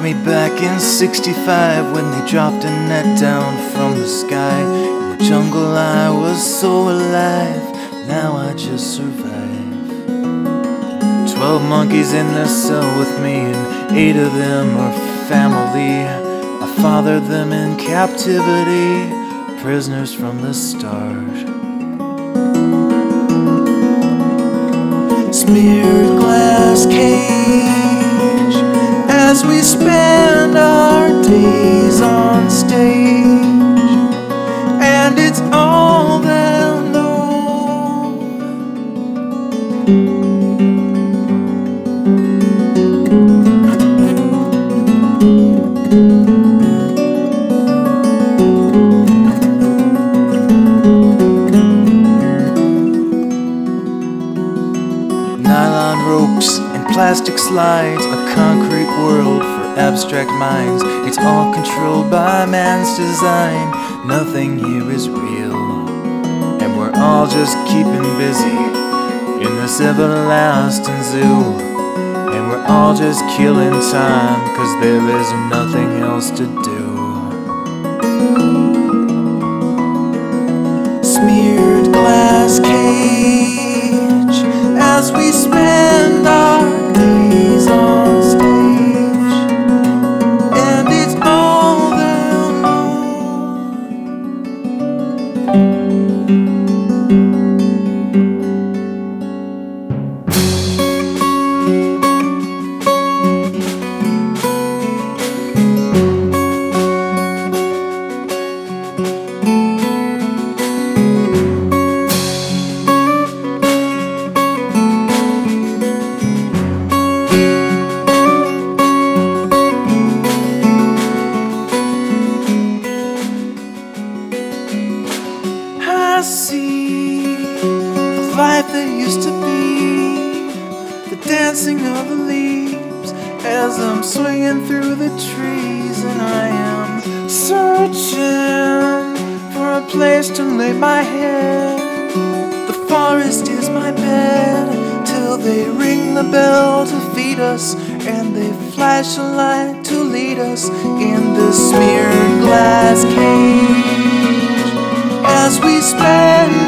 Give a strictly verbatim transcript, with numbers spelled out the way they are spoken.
me back in sixty-five when they dropped a net down from the sky. In the jungle I was so alive, now I just survive. Twelve monkeys in the cell with me, and eight of them are family. I fathered them in captivity, prisoners from the start. Smeared glass cage as we spend our days on stage, and it's all they'll know. Nylon ropes and plastic slides, a concrete world for abstract minds. It's all controlled by man's design, nothing here is real, and we're all just keeping busy in this everlasting zoo. And we're all just killing time, cause there is nothing else to do. Smeared glass cage as we spend our days on stage, and it's all they'll I see the life that used to be, the dancing of the leaves as I'm swinging through the trees, and I am searching for a place to lay my head. The forest is my bed till they ring the bell to feed us, and they flash a light to lead us in the smeared glass cage as we spend